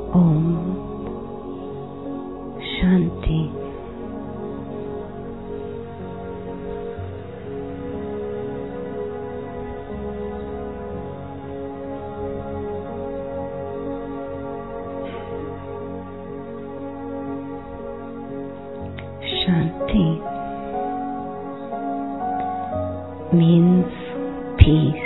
Om Shanti. Shanti means peace.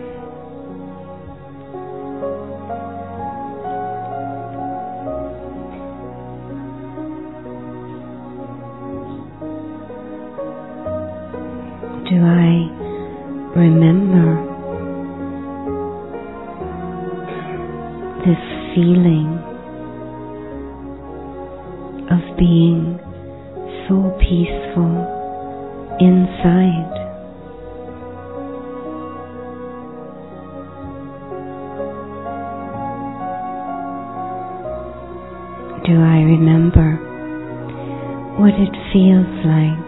Do I remember this feeling of being so peaceful inside? Do I remember what it feels like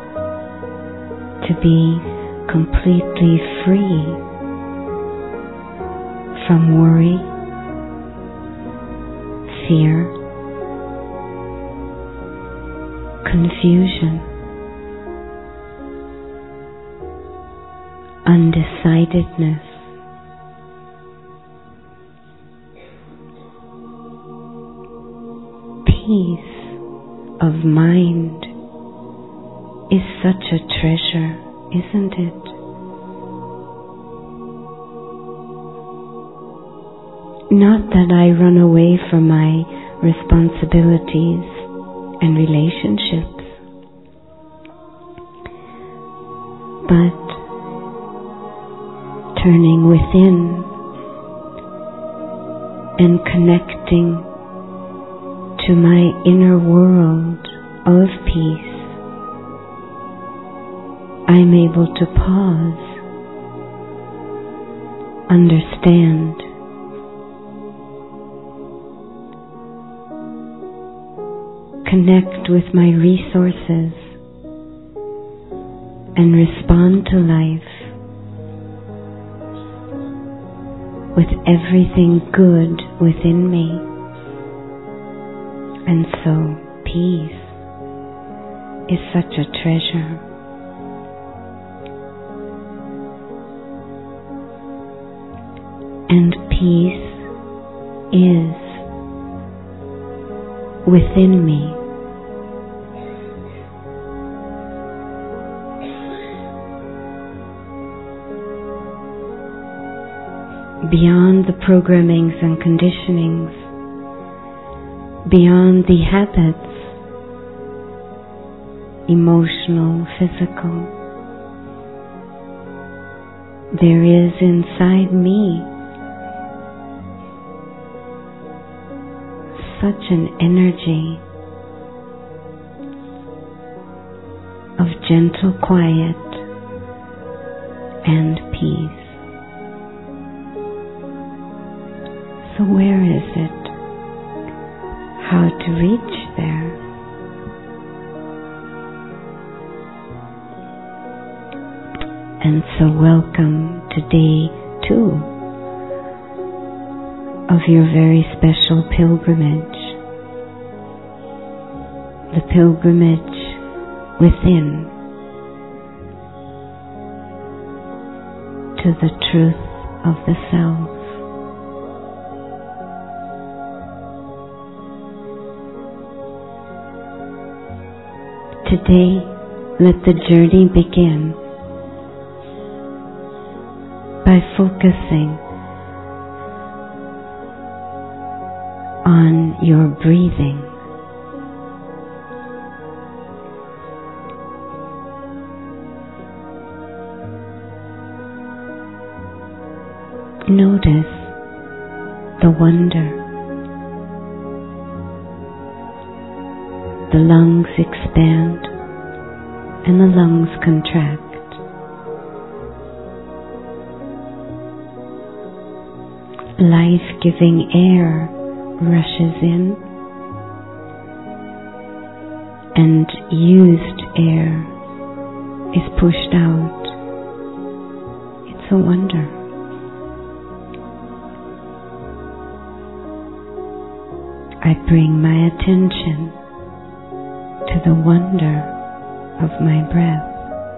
to be completely free from worry, fear, confusion, undecidedness? Peace of mind is such a treasure, isn't it? Not that I run away from my responsibilities and relationships, but turning within and connecting to my inner world of peace, I'm able to pause, understand, connect with my resources, and respond to life with everything good within me. And so peace is such a treasure. And peace is within me. Beyond the programmings and conditionings, beyond the habits, emotional, physical, there is inside me such an energy of gentle quiet and peace. So where is it? How to reach there? And so welcome to day 2 of your very special pilgrimage. The pilgrimage within to the truth of the self. Today, let the journey begin by focusing on your breathing. Notice the wonder. The lungs expand and the lungs contract. Life-giving air rushes in and used air is pushed out. It's a wonder. I bring my attention to the wonder of my breath.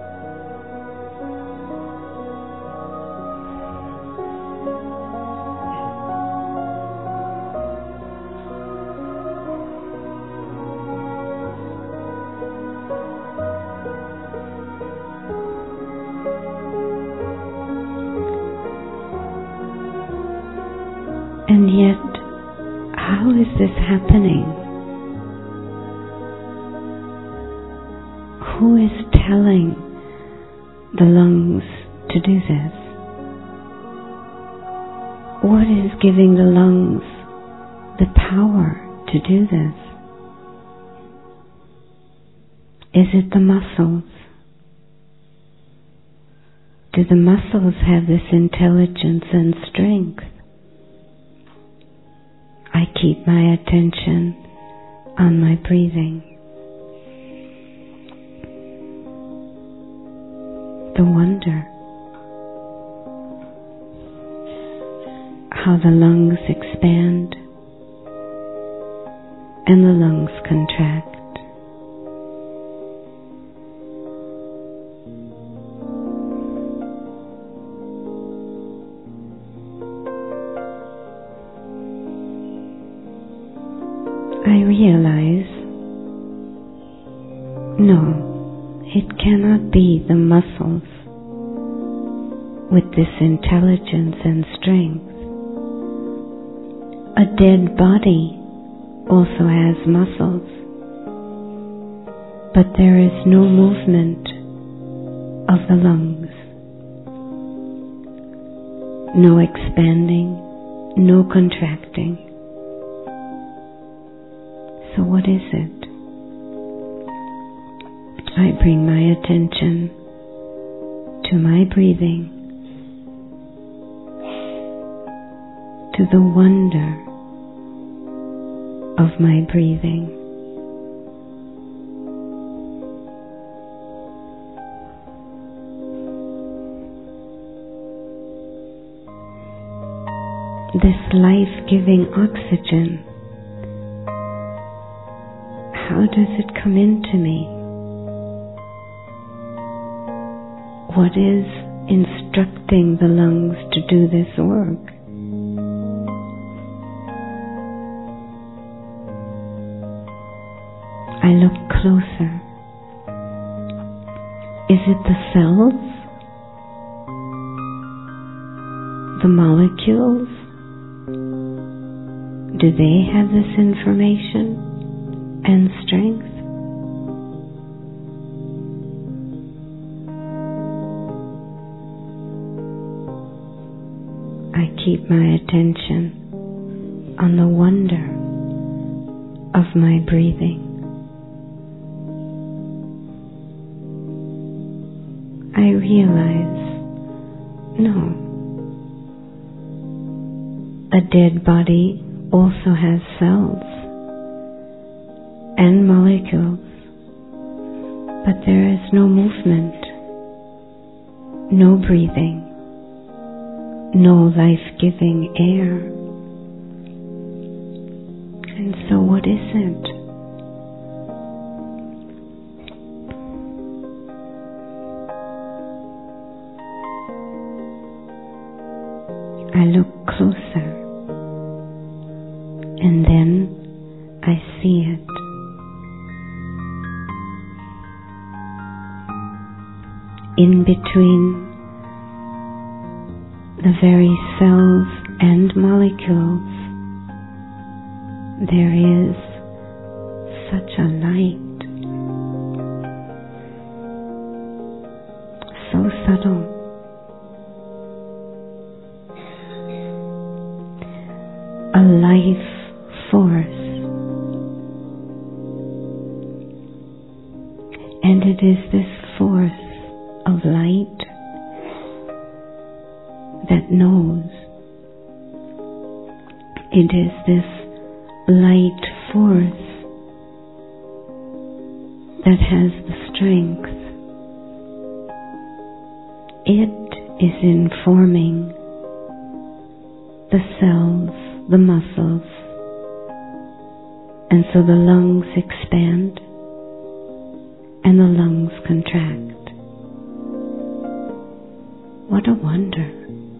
And yet, how is this happening? Who is telling the lungs to do this? What is giving the lungs the power to do this? Is it the muscles? Do the muscles have this intelligence and strength? I keep my attention on my breathing. The wonder, how the lungs expand and the lungs contract. I realize, no, it cannot be the muscles with this intelligence and strength. A dead body also has muscles, but there is no movement of the lungs, no expanding, no contracting. So what is it? I bring my attention to my breathing, to the wonder of my breathing. This life-giving oxygen, how does it come into me? What is instructing the lungs to do this work? I look closer. Is it the cells? The molecules? Do they have this information and strength? I keep my attention on the wonder of my breathing. I realize, no, a dead body also has cells and molecules, but there is no movement, no breathing, no life-giving air. And so what is it? I look closer, and then I see it. In between the very cells and molecules, there is such a light, so subtle. A life force, and it is this force of light that knows. It is this light force that has the strength. It is informing the cells, the muscles, And so the lungs expand and the lungs contract. What a wonder.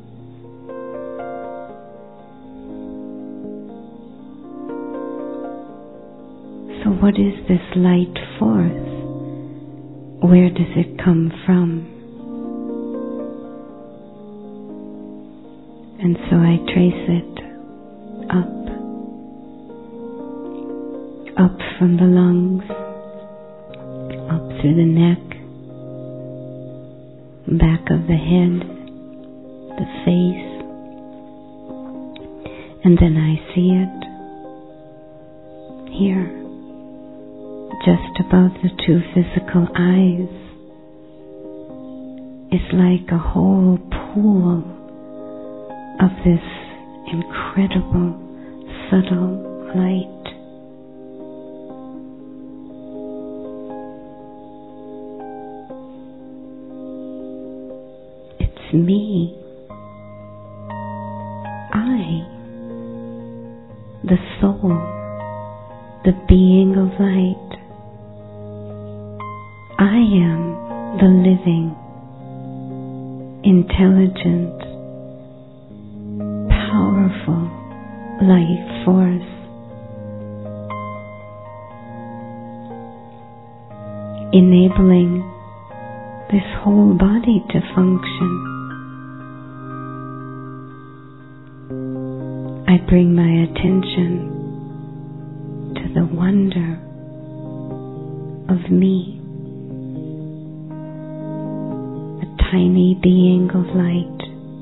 So what is this light force? Where does it come from? And so I trace it up from the lungs, up through the neck, back of the head, the face, and then I see it here, just above the two physical eyes. It's like a whole pool of this incredible, subtle light. It's me. I, the soul, the being of light. I am the living, intelligent, powerful life force. Enabling this whole body to function. I bring my attention to the wonder of me, a tiny being of light.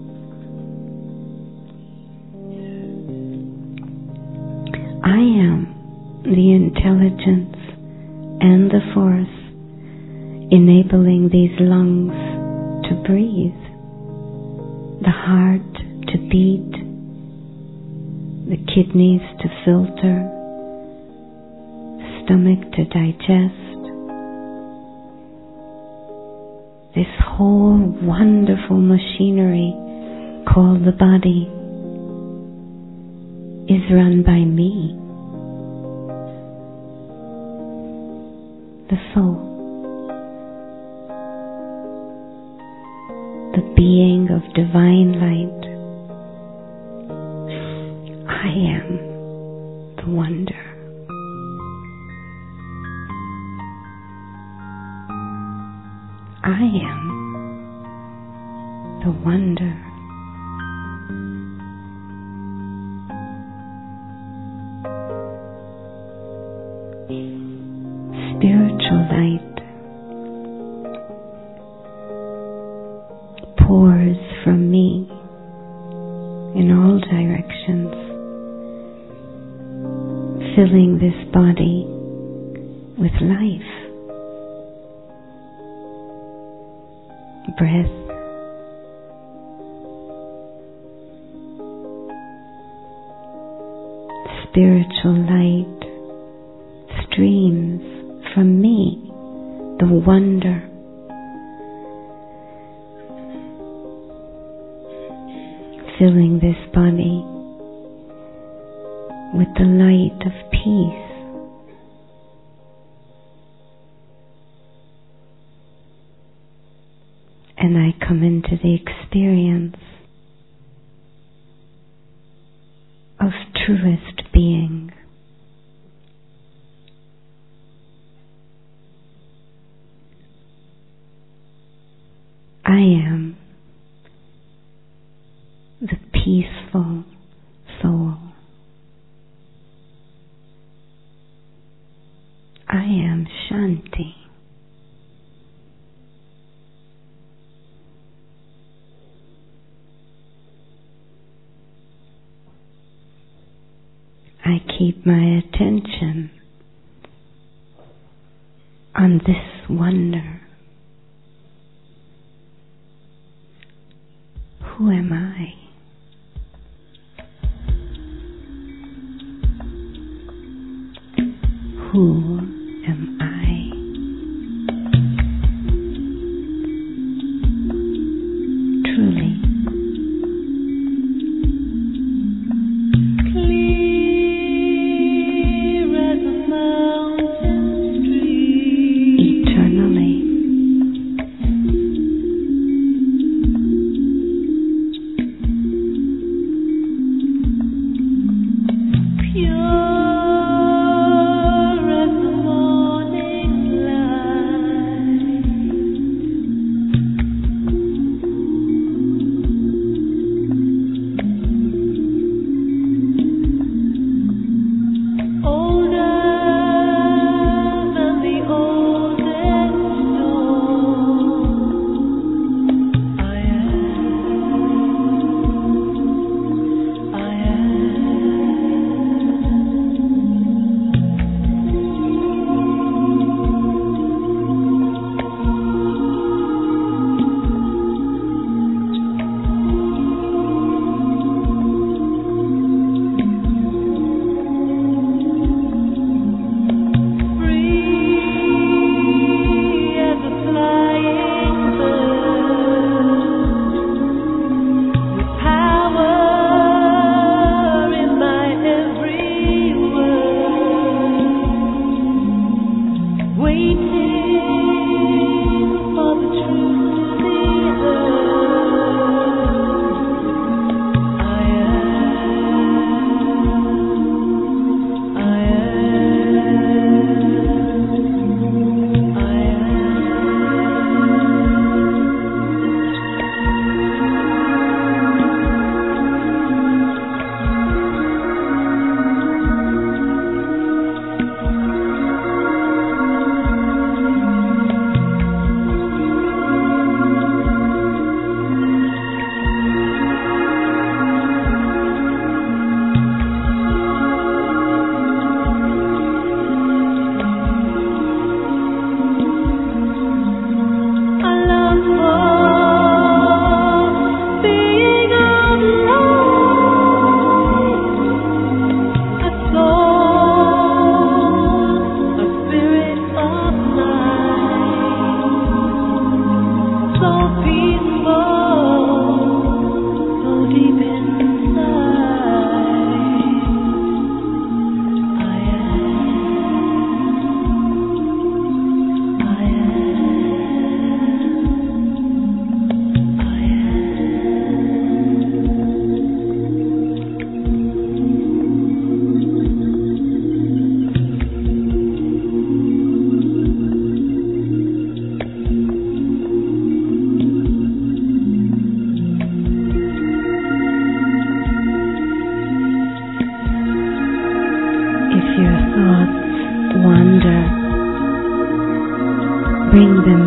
I am the intelligence and the force enabling these lungs to breathe, the heart to beat, the kidneys to filter, the stomach to digest. This whole wonderful machinery called the body is run by me, the soul, the being of divine light. I am the wonder. I am the wonder. Spiritual light pours from me in all directions, filling this body with life, breath, spiritual light streams from me, the wonder, filling this body with the light of peace. And I come into the experience of truest being. I am the peaceful soul. I am Shanti. I keep my attention on this wonder. Who am I? Who am I? Truly. Clear as a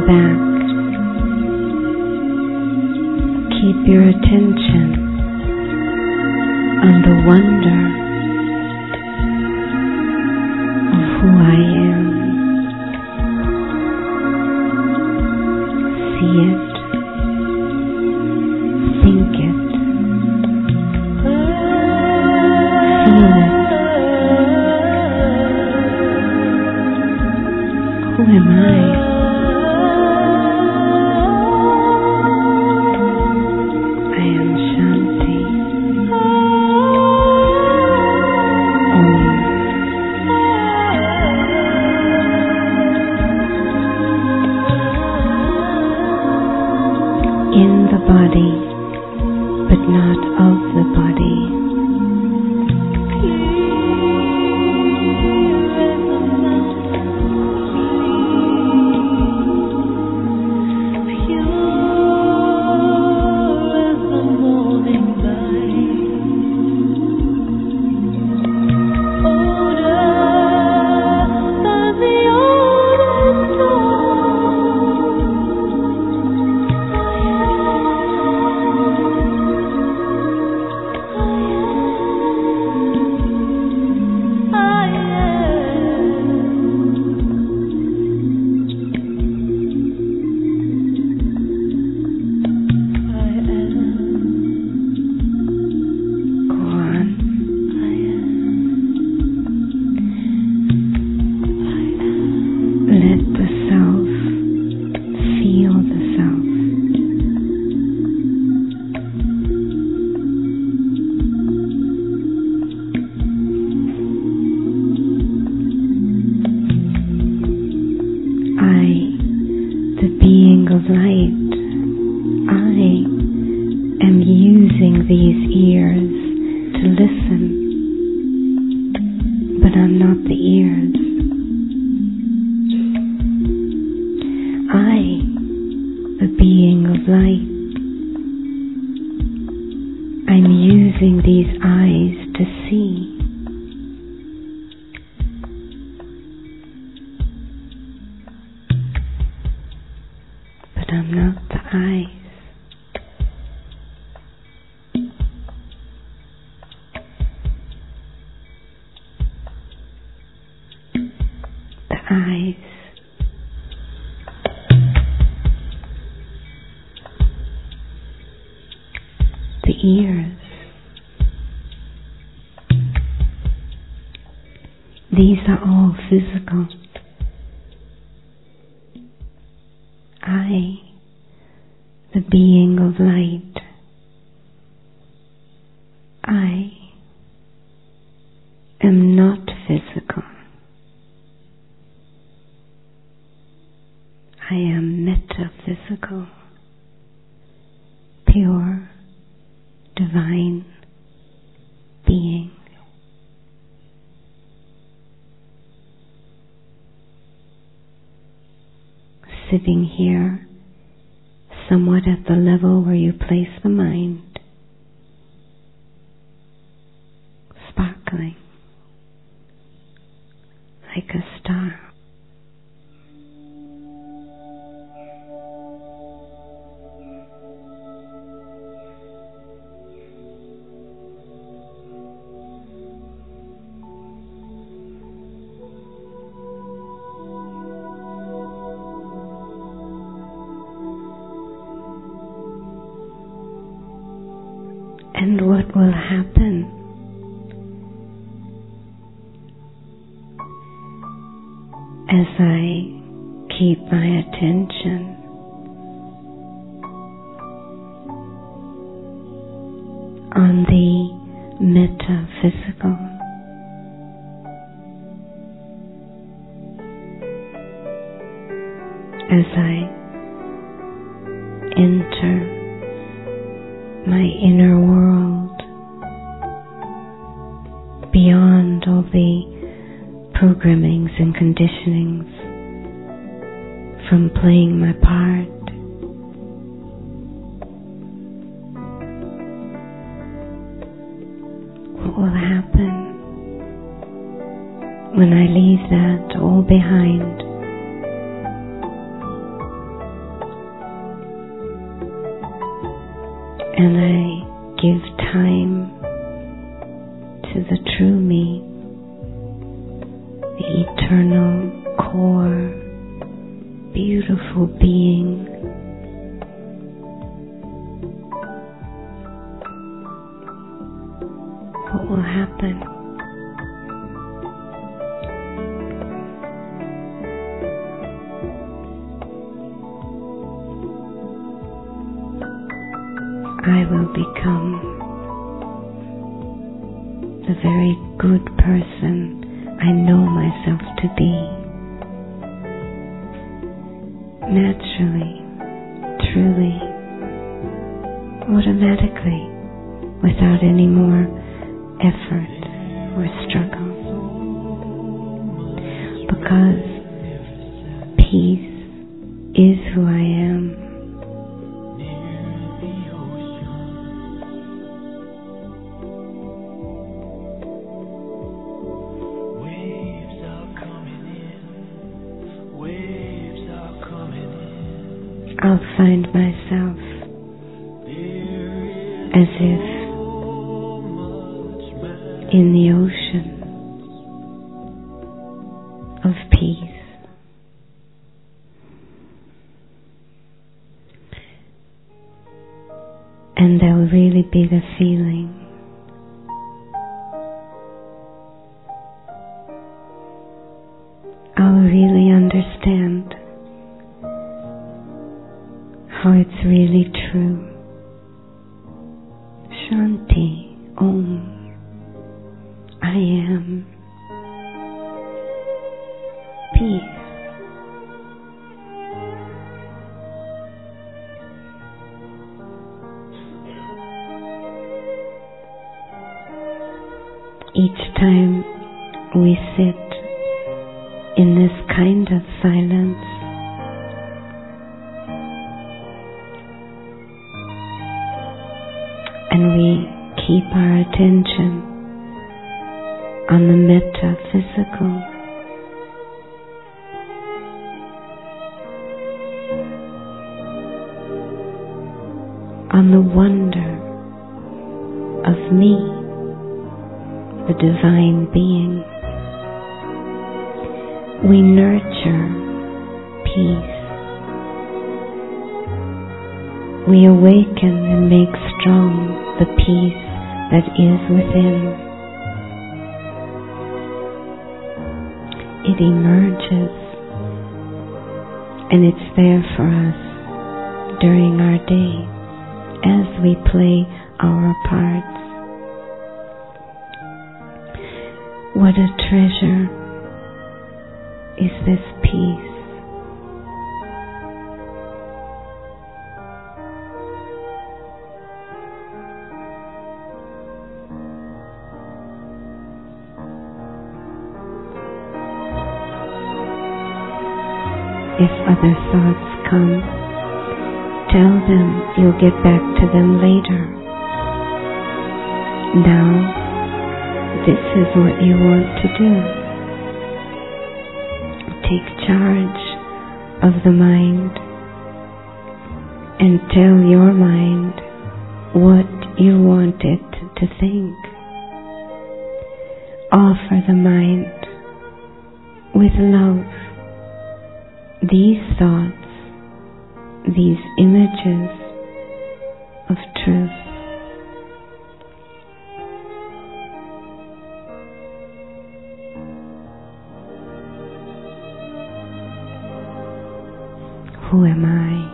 back. Keep your attention on the wonder of who I am. See it. Think it. Feel it. Who am I? I am Shanti. In the body, but not of the body. These are all physical. I, the being of light, I am not physical. I am metaphysical, pure, divine being. Sitting here, somewhat at the level where you place the mind, sparkling like a star. And what will happen as I keep my attention on the metaphysical? As I enter my inner world, beyond all the programmings and conditionings from playing my part, what will happen when I leave that all behind and I give time to the true me, the eternal core, beautiful being. What will happen? I will become the very good person I know myself to be. Naturally, truly, automatically, without any more effort or struggle. Because peace is who I am. I'll find myself as if in the ocean of peace. And there'll really be the feeling I'll really understand how it's really true. Shanti, Om, I am peace. Each time we sit in this kind of silence, and we keep our attention on the metaphysical, on the wonder of me, the divine being. We nurture peace. We awaken and make strong the peace that is within. It emerges, and it's there for us during our day as we play our parts. What a treasure is this peace. If other thoughts come, tell them you'll get back to them later. Now, this is what you want to do. Take charge of the mind and tell your mind what you want it to think. Offer the mind with love these thoughts, these images of truth. Who am I?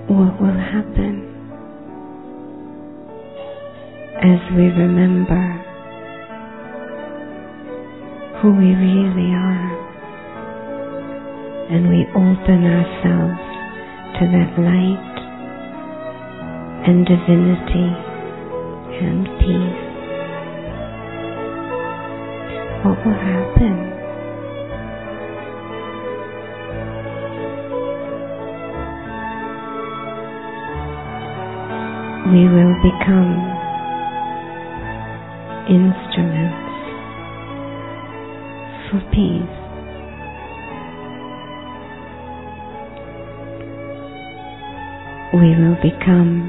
what will happen as we remember who we really are and we open ourselves to that light and divinity and peace? What will happen? We will become instruments for peace. We will become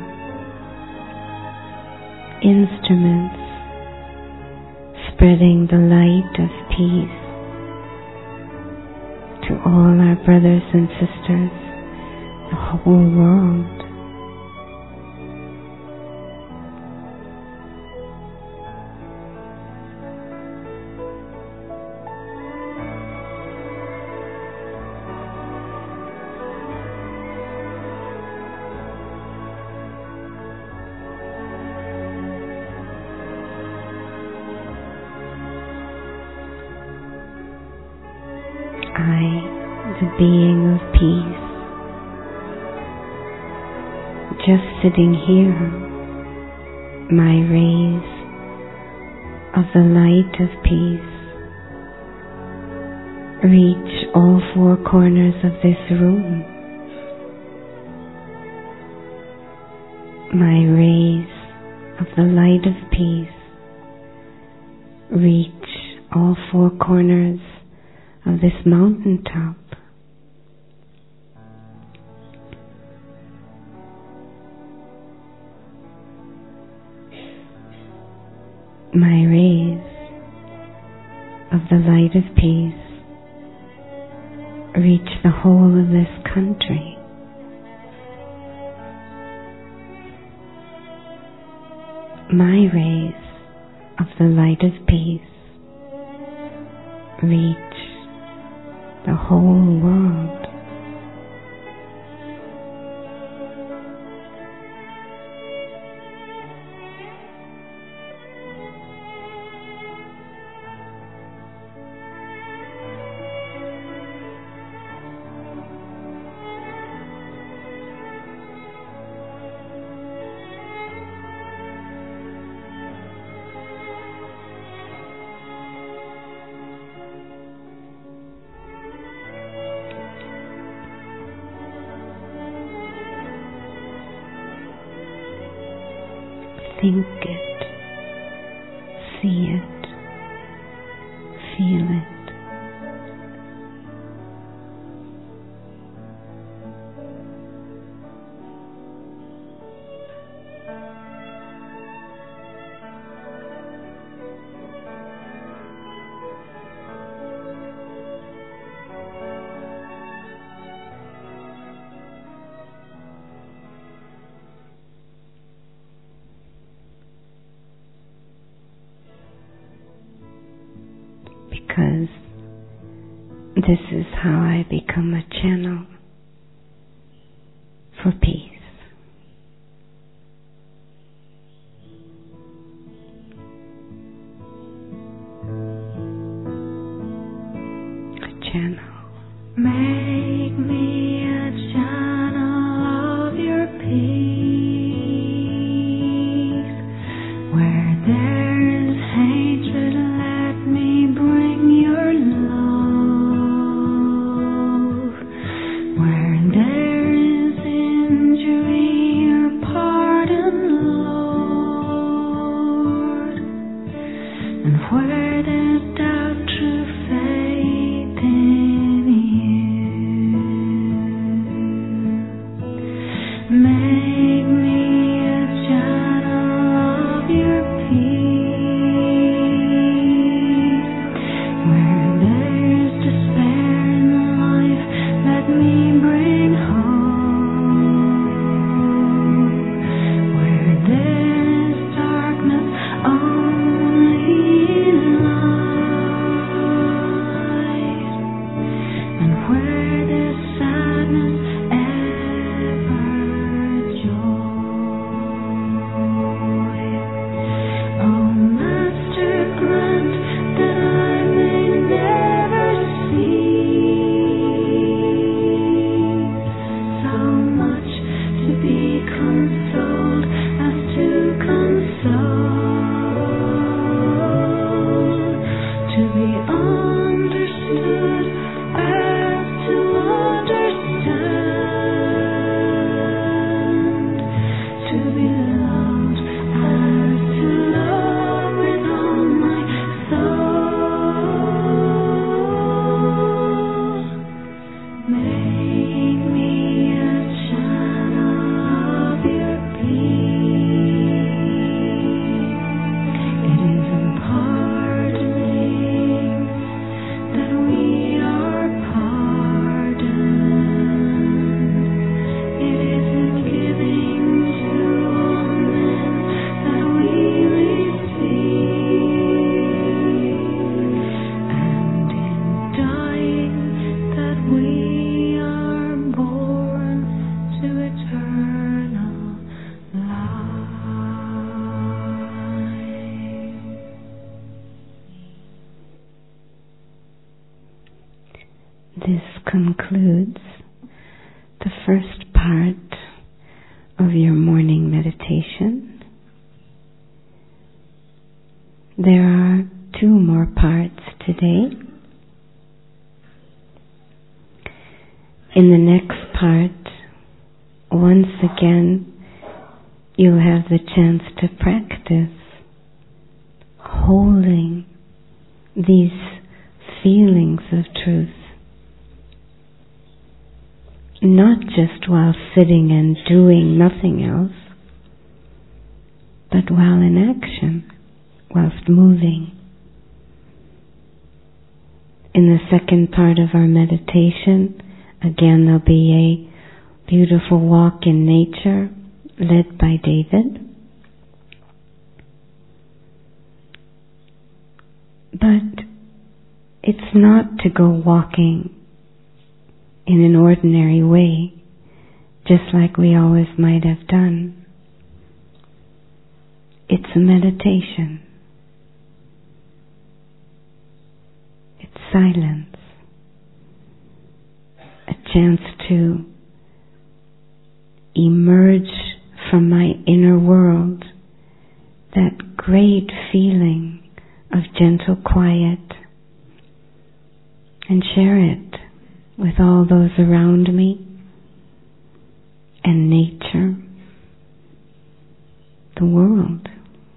instruments spreading the light of peace to all our brothers and sisters, the whole world. I, the being of peace, just sitting here, my rays of the light of peace reach all four corners of this room. My rays of the light of peace reach all four corners of this mountaintop. My rays of the light of peace reach the whole of this country. My rays of the light of peace reach the whole world. Think it, see it, feel it. Because this is how I become a channel for peace. A channel. Make me a channel of your peace, where there is hatred, let me bring your love. Where there is injury, consoled as to console, to be understood as to understand, to be loved as to love with all my soul. Make me a channel of your peace. It is in pardoning that we are pardoned. It is in giving to all men that we receive, and in dying that we are born to eternal life. This concludes the first part of your morning meditation. There are 2 more parts today. In the next part, once again, you'll have the chance to practice holding these feelings of truth, not just while sitting and doing nothing else, but while in action, whilst moving. In the second part of our meditation, again there'll be a beautiful walk in nature led by David. But it's not to go walking in an ordinary way, just like we always might have done. It's a meditation. It's silence. A chance to emerge from my inner world, that great feeling of gentle quiet, and share it with all those around me and nature, the world,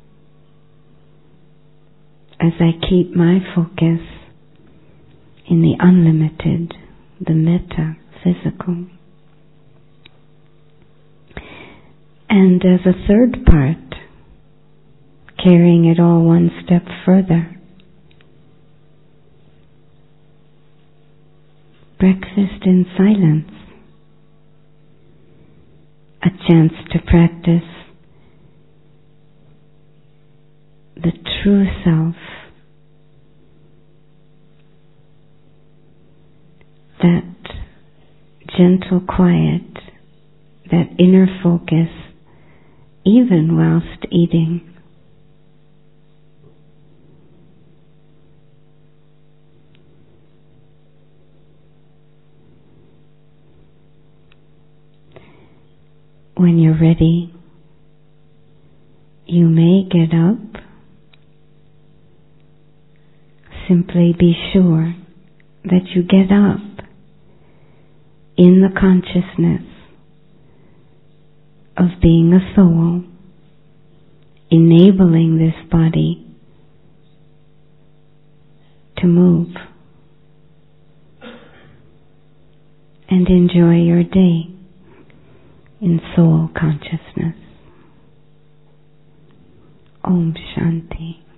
as I keep my focus in the unlimited, the metaphysical. And as a third part, carrying it all one step further, breakfast in silence, a chance to practice the true self, that gentle quiet, that inner focus, even whilst eating. When you're ready, you may get up. Simply be sure that you get up in the consciousness of being a soul, enabling this body to move, and enjoy your day in soul consciousness. Om Shanti.